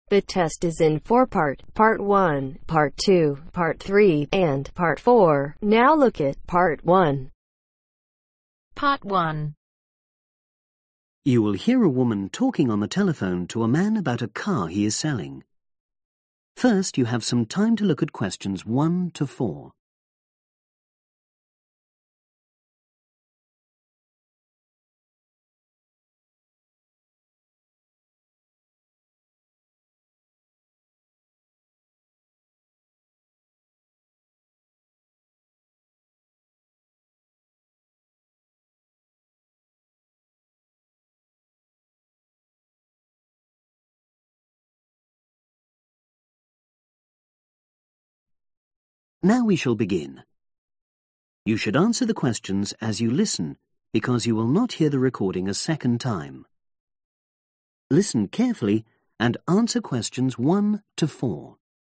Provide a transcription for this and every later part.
The test is in 4 parts. Part 1, Part 2, Part 3, and Part 4. Now look at Part 1. Part 1. You will hear a woman talking on the telephone to a man about a car he is selling. First, you have some time to look at questions 1 to 4. Now we shall begin. You should answer the questions as you listen, because you will not hear the recording a second time. Listen carefully and answer questions 1 to 4.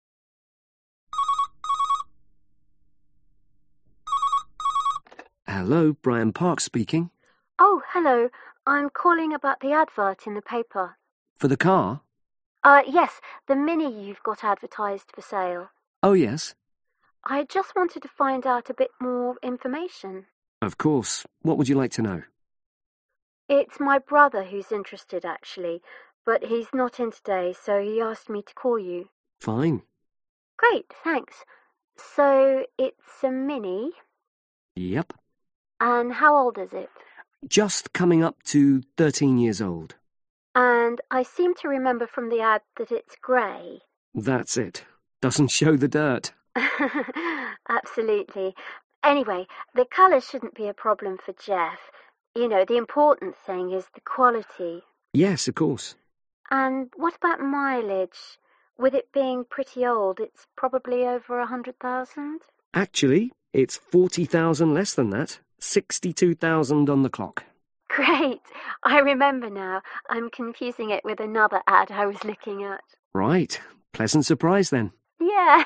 Hello, Brian Park speaking. Oh, hello. I'm calling about the advert in the paper. For the car? Yes, the Mini you've got advertised for sale. Oh, yes. I just wanted to find out a bit more information. Of course. What would you like to know? It's my brother who's interested, actually, but he's not in today, so he asked me to call you. Fine. Great, thanks. So, it's a Mini, Yep. and how old is it? Just coming up to 13 years old. And I seem to remember from the ad that it's grey. That's it. Doesn't show the dirt. Absolutely. Anyway, the colour shouldn't be a problem for Jeff. You know, the important thing is the quality. Yes, of course. And what about mileage? With it being pretty old, it's probably over 100,000? Actually, it's 40,000 less than that. 62,000 on the clock. Great. I remember now. I'm confusing it with another ad I was looking at. Right. Pleasant surprise then. Yeah.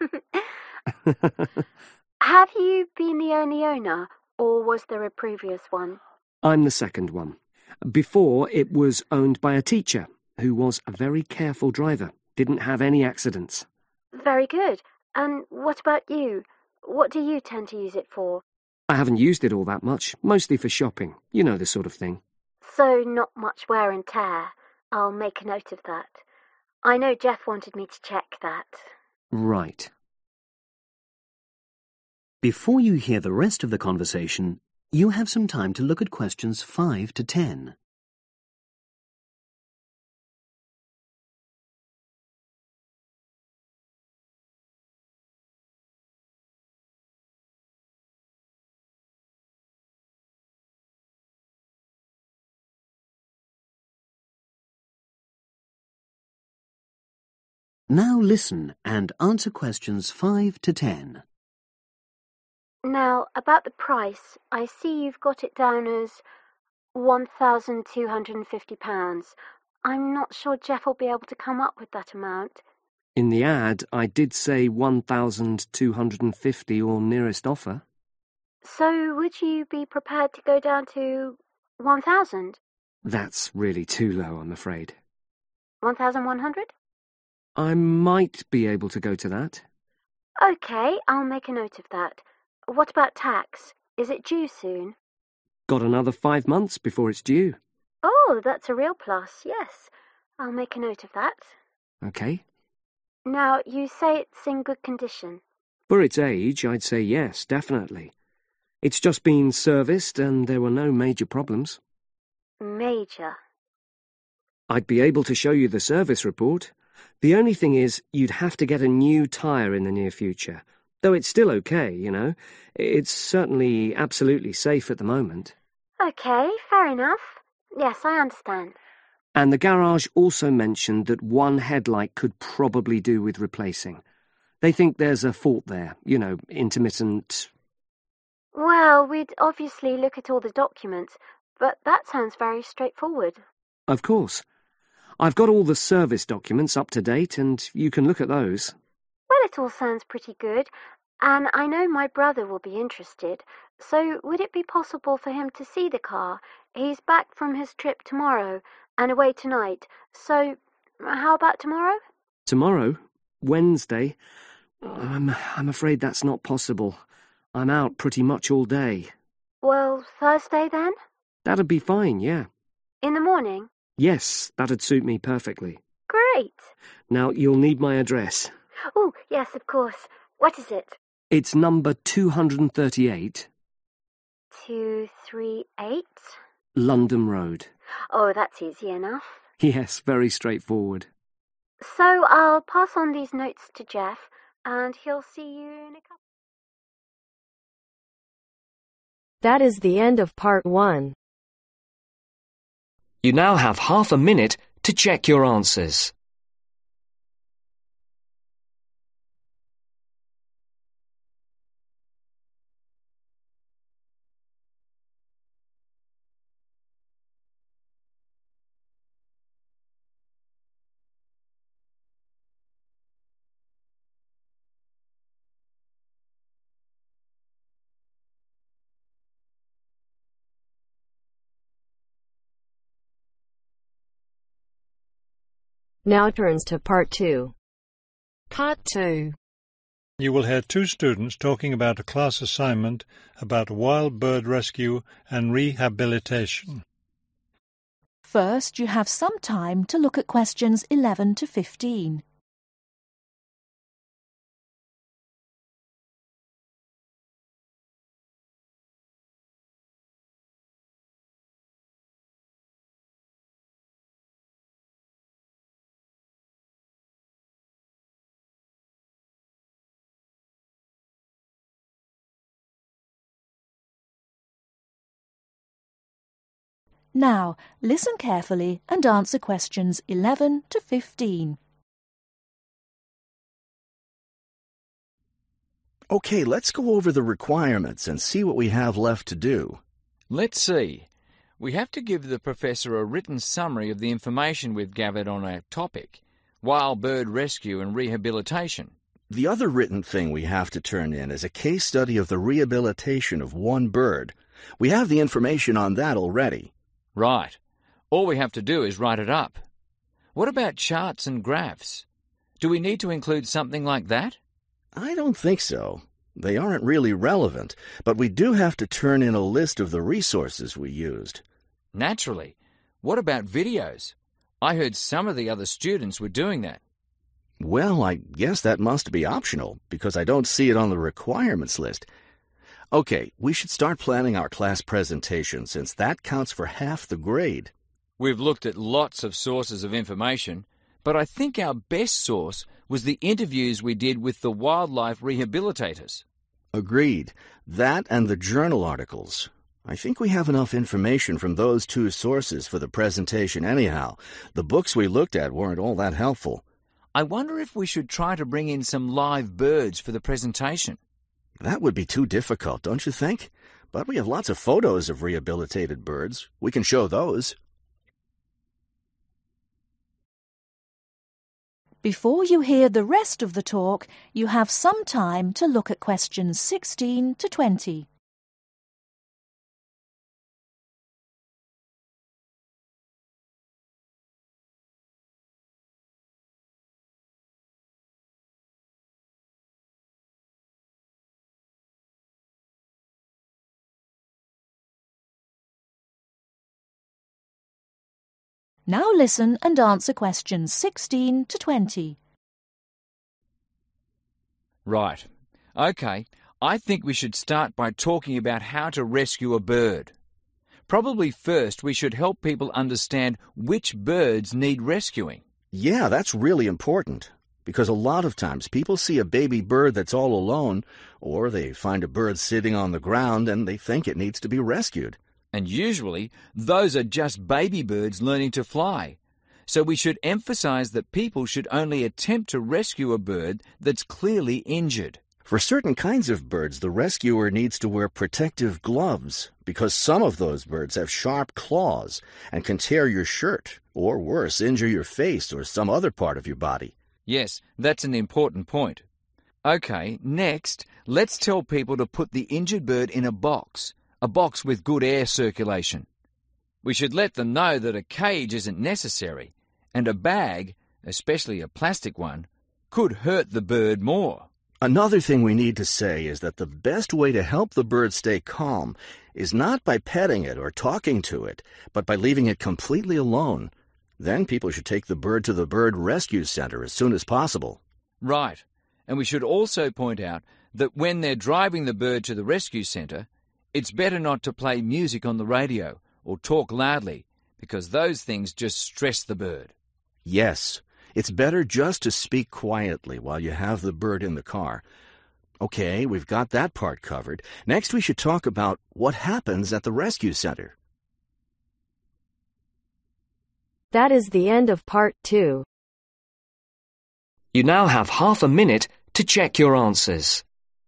Have you been the only owner, or was there a previous one? I'm the second one. Before, it was owned by a teacher who was a very careful driver. Didn't have any accidents. Very good. And what about you? What do you tend to use it for? I haven't used it all that much, mostly for shopping. You know the sort of thing. So not much wear and tear. I'll make a note of that. I know Jeff wanted me to check that. Right. Before you hear the rest of the conversation, you have some time to look at questions 5 to 10. Now listen and answer questions 5 to 10. Now, about the price, I see you've got it down as £1,250. I'm not sure Jeff will be able to come up with that amount. In the ad, I did say 1,250 or nearest offer. So would you be prepared to go down to 1,000? That's really too low, I'm afraid. 1,100? I might be able to go to that. OK, I'll make a note of that. What about tax? Is it due soon? Got another 5 months before it's due. Oh, that's a real plus, yes. I'll make a note of that. OK. Now, you say it's in good condition. For its age, I'd say yes, definitely. It's just been serviced and there were no major problems. Major? I'd be able to show you the service report. The only thing is, you'd have to get a new tyre in the near future. Though it's still okay, you know. It's certainly absolutely safe at the moment. OK, fair enough. Yes, I understand. And the garage also mentioned that one headlight could probably do with replacing. They think there's a fault there, you know, intermittent. Well, we'd obviously look at all the documents, but that sounds very straightforward. Of course. I've got all the service documents up to date, and you can look at those. Well, it all sounds pretty good, and I know my brother will be interested, so would it be possible for him to see the car? He's back from his trip tomorrow and away tonight, so How about tomorrow? Tomorrow? Wednesday? I'm afraid that's not possible. I'm out pretty much all day. Well, Thursday then? That'd be fine, yeah. In the morning? Yes, that'd suit me perfectly. Great. Now, you'll need my address. Oh, yes, of course. What is it? It's number 238. 238? London Road. Oh, that's easy enough. Yes, very straightforward. So I'll pass on these notes to Jeff, and he'll see you in a couple. That is the end of part 1. You now have half a minute to check your answers. Now turns to part 2. Part 2. You will hear two students talking about a class assignment about wild bird rescue and rehabilitation. First, you have some time to look at questions 11 to 15. Now, listen carefully and answer questions 11 to 15. Okay, let's go over the requirements and see what we have left to do. Let's see. We have to give the professor a written summary of the information we've gathered on our topic, wild bird rescue and rehabilitation. The other written thing we have to turn in is a case study of the rehabilitation of one bird. We have the information on that already. Right. All we have to do is write it up. What about charts and graphs? Do we need to include something like that? I don't think so. They aren't really relevant, but we do have to turn in a list of the resources we used. Naturally. What about videos? I heard some of the other students were doing that. Well, I guess that must be optional, because I don't see it on the requirements list. Okay, we should start planning our class presentation, since that counts for half the grade. We've looked at lots of sources of information, but I think our best source was the interviews we did with the wildlife rehabilitators. Agreed. That and the journal articles. I think we have enough information from those two sources for the presentation anyhow. The books we looked at weren't all that helpful. I wonder if we should try to bring in some live birds for the presentation. That would be too difficult, don't you think? But we have lots of photos of rehabilitated birds. We can show those. Before you hear the rest of the talk, you have some time to look at questions 16 to 20. Now listen and answer questions 16 to 20. Right. Okay, I think we should start by talking about how to rescue a bird. Probably first we should help people understand which birds need rescuing. Yeah, that's really important. Because a lot of times people see a baby bird that's all alone, or they find a bird sitting on the ground and they think it needs to be rescued. And usually, those are just baby birds learning to fly. So we should emphasize that people should only attempt to rescue a bird that's clearly injured. For certain kinds of birds, the rescuer needs to wear protective gloves because some of those birds have sharp claws and can tear your shirt, or worse, injure your face or some other part of your body. Yes, that's an important point. Okay, next, let's tell people to put the injured bird in a box with good air circulation. We should let them know that a cage isn't necessary, and a bag, especially a plastic one, could hurt the bird more. Another thing we need to say is that the best way to help the bird stay calm is not by petting it or talking to it, but by leaving it completely alone. Then people should take the bird to the bird rescue center as soon as possible. Right. And we should also point out that when they're driving the bird to the rescue centre, it's better not to play music on the radio or talk loudly, because those things just stress the bird. Yes, it's better just to speak quietly while you have the bird in the car. Okay, we've got that part covered. Next we should talk about what happens at the rescue center. That is the end of part 2. You now have half a minute to check your answers.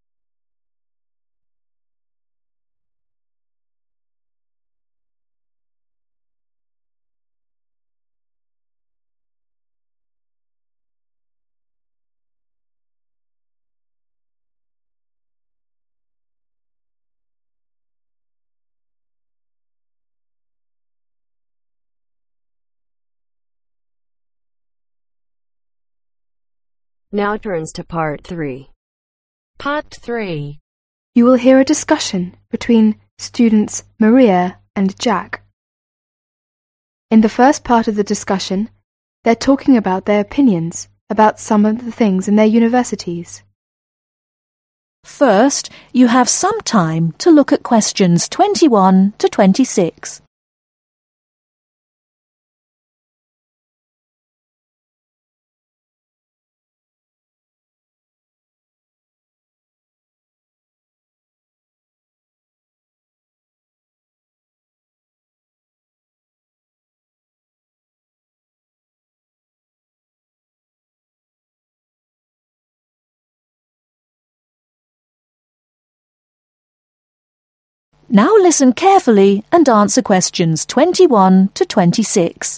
Now turns to part 3. Part 3. You will hear a discussion between students Maria and Jack. In the first part of the discussion, they're talking about their opinions about some of the things in their universities. First, you have some time to look at questions 21 to 26. Now listen carefully and answer questions 21 to 26.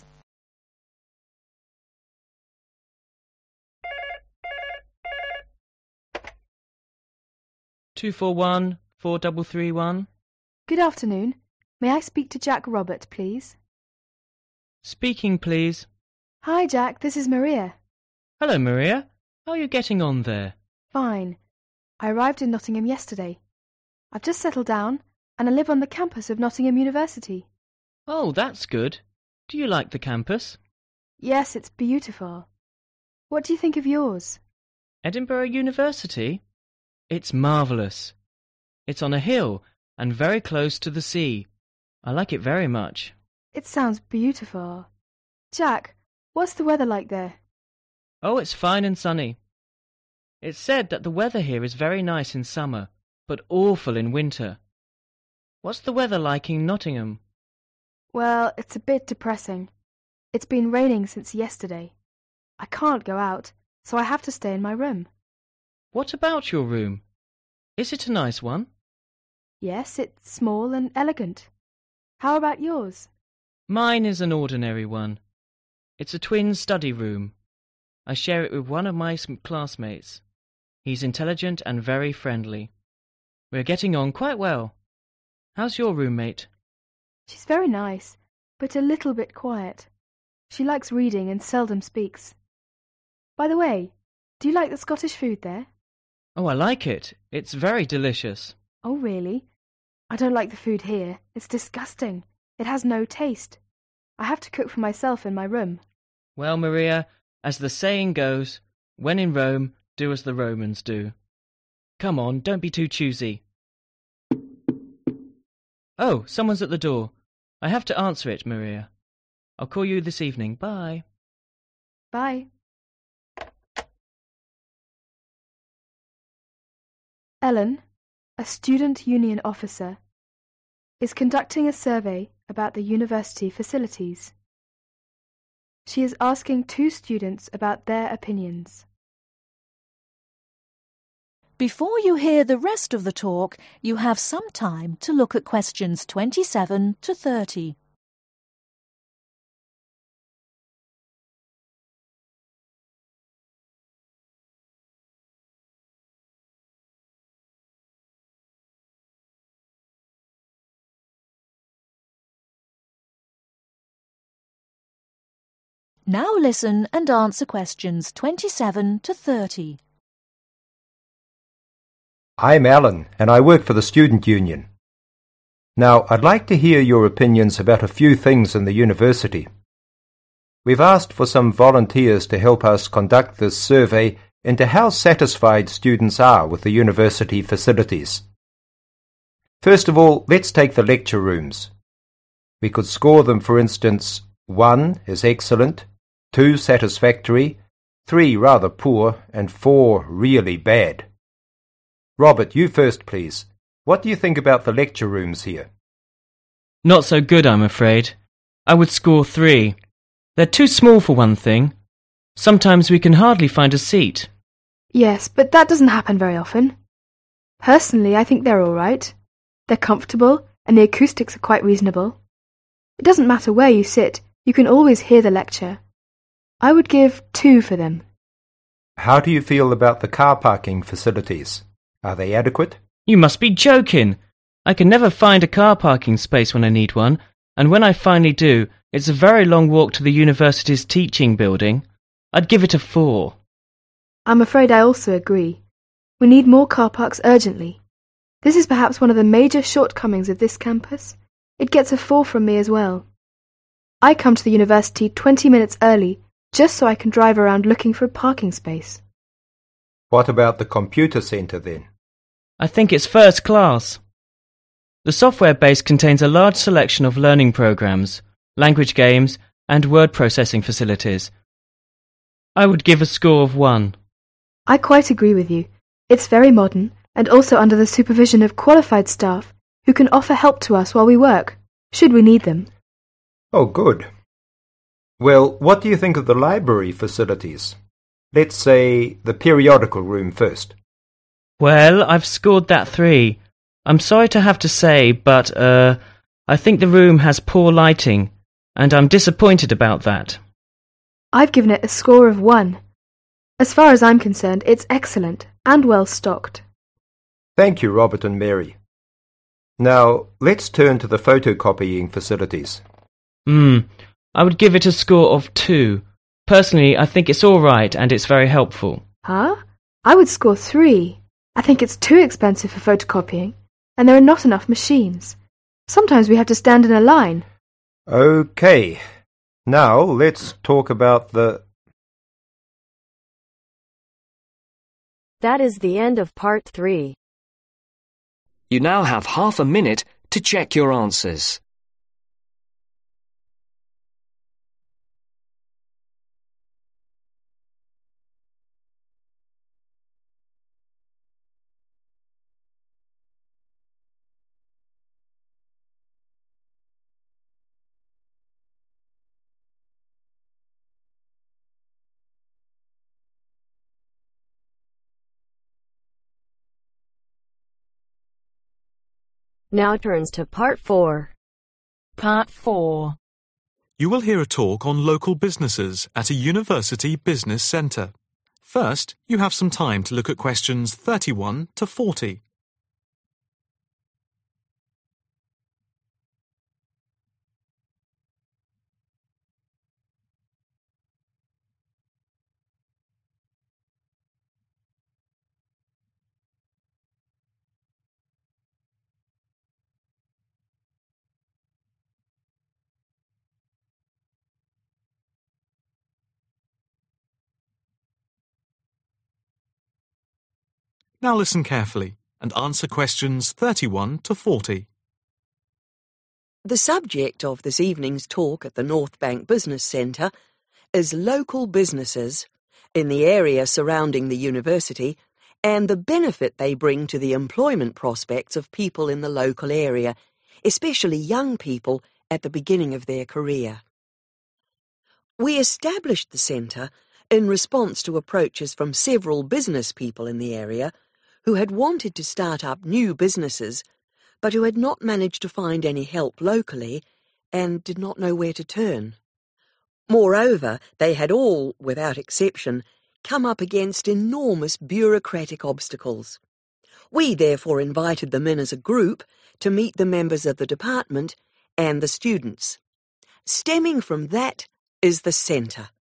Two four one 4331. Good afternoon. May I speak to Jack Robert, please? Speaking, please. Hi, Jack. This is Maria. Hello, Maria. How are you getting on there? Fine. I arrived in Nottingham yesterday. I've just settled down, and I live on the campus of Nottingham University. Oh, that's good. Do you like the campus? Yes, it's beautiful. What do you think of yours? Edinburgh University? It's marvellous. It's on a hill and very close to the sea. I like it very much. It sounds beautiful. Jack, what's the weather like there? Oh, it's fine and sunny. It's said that the weather here is very nice in summer, but awful in winter. What's the weather like in Nottingham? Well, it's a bit depressing. It's been raining since yesterday. I can't go out, so I have to stay in my room. What about your room? Is it a nice one? Yes, it's small and elegant. How about yours? Mine is an ordinary one. It's a twin study room. I share it with one of my classmates. He's intelligent and very friendly. We're getting on quite well. How's your roommate? She's very nice, but a little bit quiet. She likes reading and seldom speaks. By the way, do you like the Scottish food there? Oh, I like it. It's very delicious. Oh, really? I don't like the food here. It's disgusting. It has no taste. I have to cook for myself in my room. Well, Maria, as the saying goes, when in Rome, do as the Romans do. Come on, don't be too choosy. Oh, someone's at the door. I have to answer it, Maria. I'll call you this evening. Bye. Bye. Ellen, a student union officer, is conducting a survey about the university facilities. She is asking 2 students about their opinions. Before you hear the rest of the talk, you have some time to look at questions 27 to 30. Now listen and answer questions 27 to 30. I'm Alan, and I work for the Student Union. Now, I'd like to hear your opinions about a few things in the university. We've asked for some volunteers to help us conduct this survey into how satisfied students are with the university facilities. First of all, let's take the lecture rooms. We could score them, for instance, 1 is excellent, 2 satisfactory, 3 rather poor, and 4 really bad. Robert, you first, please. What do you think about the lecture rooms here? Not so good, I'm afraid. I would score 3. They're too small for one thing. Sometimes we can hardly find a seat. Yes, but that doesn't happen very often. Personally, I think they're all right. They're comfortable, and the acoustics are quite reasonable. It doesn't matter where you sit, you can always hear the lecture. I would give 2 for them. How do you feel about the car parking facilities? Are they adequate? You must be joking! I can never find a car parking space when I need one, and when I finally do, it's a very long walk to the university's teaching building. I'd give it a 4. I'm afraid I also agree. We need more car parks urgently. This is perhaps one of the major shortcomings of this campus. It gets a 4 from me as well. I come to the university 20 minutes early, just so I can drive around looking for a parking space. What about the computer centre then? I think it's first class. The software base contains a large selection of learning programs, language games, and word processing facilities. I would give a score of 1. I quite agree with you. It's very modern, and also under the supervision of qualified staff who can offer help to us while we work, should we need them. Oh, good. Well, what do you think of the library facilities? Let's say the periodical room first. Well, I've scored that 3. I'm sorry to have to say, but, I think the room has poor lighting, and I'm disappointed about that. I've given it a score of 1. As far as I'm concerned, it's excellent and well stocked. Thank you, Robert and Mary. Now, let's turn to the photocopying facilities. I would give it a score of 2. Personally, I think it's all right and it's very helpful. Huh? I would score 3. I think it's too expensive for photocopying, and there are not enough machines. Sometimes we have to stand in a line. Okay. Now, let's talk about the... That is the end of part 3. You now have half a minute to check your answers. Now turns to part 4. Part 4. You will hear a talk on local businesses at a university business centre. First, you have some time to look at questions 31 to 40. Now listen carefully and answer questions 31 to 40. The subject of this evening's talk at the North Bank Business Centre is local businesses in the area surrounding the university and the benefit they bring to the employment prospects of people in the local area, especially young people at the beginning of their career. We established the centre in response to approaches from several business people in the area who had wanted to start up new businesses, but who had not managed to find any help locally and did not know where to turn. Moreover, they had all, without exception, come up against enormous bureaucratic obstacles. We therefore invited them in as a group to meet the members of the department and the students. Stemming from that is the centre.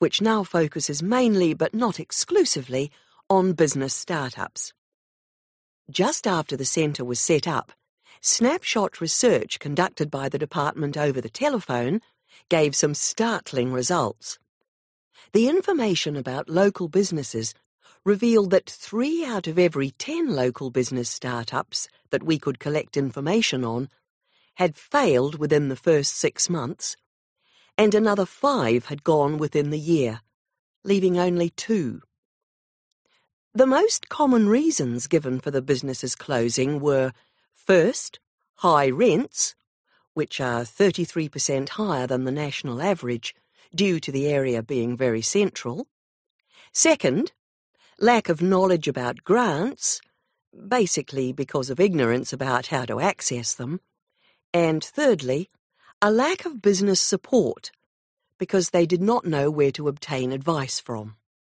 which now focuses mainly but not exclusively on business startups. Just after the centre was set up, snapshot research conducted by the department over the telephone gave some startling results. The information about local businesses revealed that 3 out of every 10 local business startups that we could collect information on had failed within the first 6 months, and another 5 had gone within the year, leaving only 2. The most common reasons given for the businesses closing were, first, high rents, which are 33% higher than the national average due to the area being very central. Second, lack of knowledge about grants, basically because of ignorance about how to access them. And thirdly, a lack of business support, because they did not know where to obtain advice from.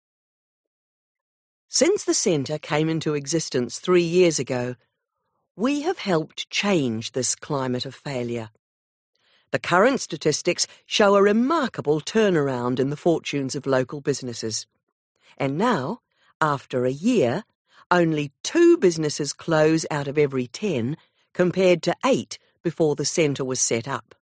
Since the centre came into existence 3 years ago, we have helped change this climate of failure. The current statistics show a remarkable turnaround in the fortunes of local businesses. And now, after a year, only 2 businesses close out of every 10, compared to 8 before the centre was set up.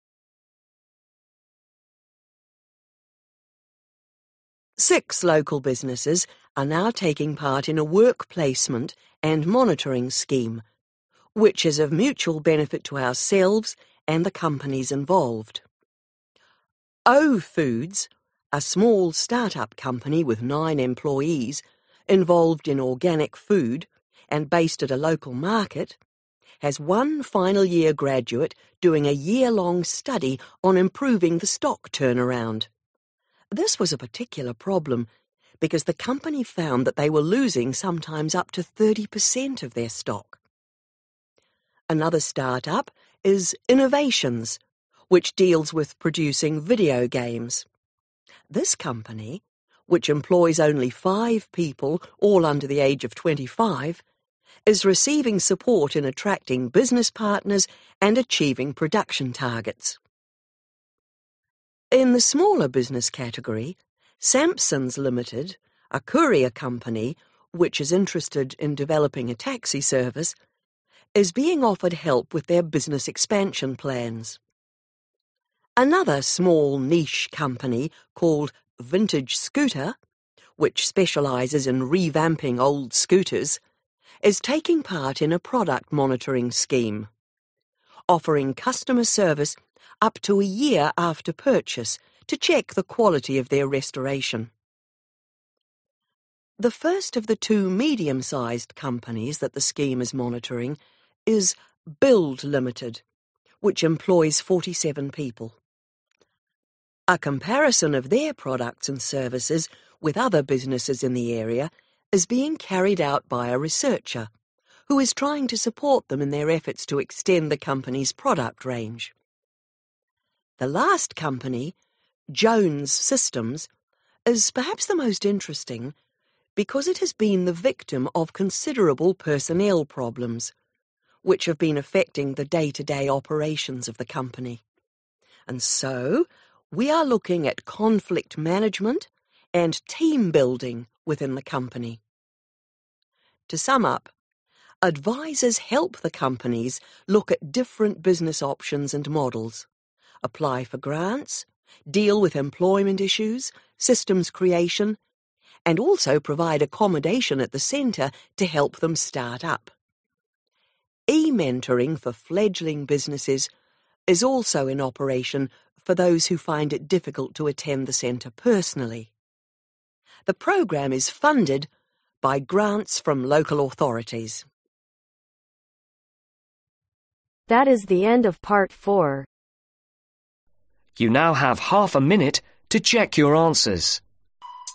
Six local businesses are now taking part in a work placement and monitoring scheme, which is of mutual benefit to ourselves and the companies involved. O Foods, a small start-up company with 9 employees involved in organic food and based at a local market, has 1 final year graduate doing a year-long study on improving the stock turnaround. This was a particular problem because the company found that they were losing sometimes up to 30% of their stock. Another start-up is Innovations, which deals with producing video games. This company, which employs only 5 people, all under the age of 25, is receiving support in attracting business partners and achieving production targets. In the smaller business category, Sampsons Limited, a courier company which is interested in developing a taxi service, is being offered help with their business expansion plans. Another small niche company called Vintage Scooter, which specialises in revamping old scooters, is taking part in a product monitoring scheme, offering customer service up to a year after purchase to check the quality of their restoration. The first of the 2 medium-sized companies that the scheme is monitoring is Build Limited, which employs 47 people. A comparison of their products and services with other businesses in the area is being carried out by a researcher who is trying to support them in their efforts to extend the company's product range. The last company, Jones Systems, is perhaps the most interesting because it has been the victim of considerable personnel problems, which have been affecting the day-to-day operations of the company. And so, we are looking at conflict management and team building within the company. To sum up, advisors help the companies look at different business options and models, apply for grants, deal with employment issues, systems creation, and also provide accommodation at the centre to help them start up. E-mentoring for fledgling businesses is also in operation for those who find it difficult to attend the centre personally. The programme is funded by grants from local authorities. That is the end of part 4. You now have half a minute to check your answers.